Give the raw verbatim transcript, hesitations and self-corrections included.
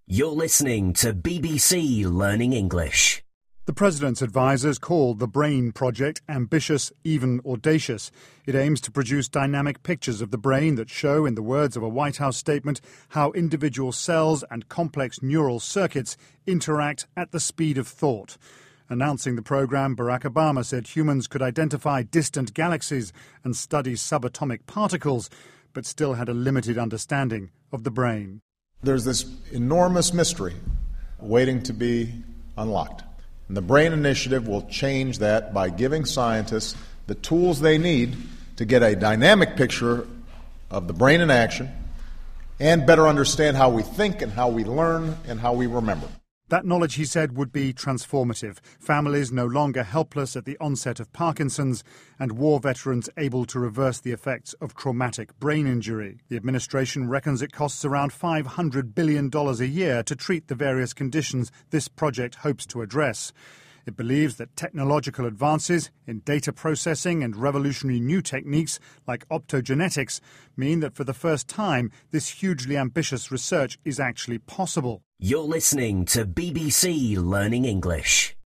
You're listening to B B C Learning English. The President's advisers called the BRAIN project ambitious, even audacious. It aims to produce dynamic pictures of the brain that show, in the words of a White House statement, how individual cells and complex neural circuits interact at the speed of thought. Announcing the program, Barack Obama said humans could identify distant galaxies and study subatomic particles, but still had a limited understanding of the brain. There's this enormous mystery waiting to be unlocked. And the BRAIN Initiative will change that by giving scientists the tools they need to get a dynamic picture of the brain in action and better understand how we think and how we learn and how we remember. That knowledge, he said, would be transformative. Families no longer helpless at the onset of Parkinson's and war veterans able to reverse the effects of traumatic brain injury. The administration reckons it costs around five hundred billion dollars a year to treat the various conditions this project hopes to address. It believes that technological advances in data processing and revolutionary new techniques like optogenetics mean that for the first time this hugely ambitious research is actually possible. You're listening to B B C Learning English.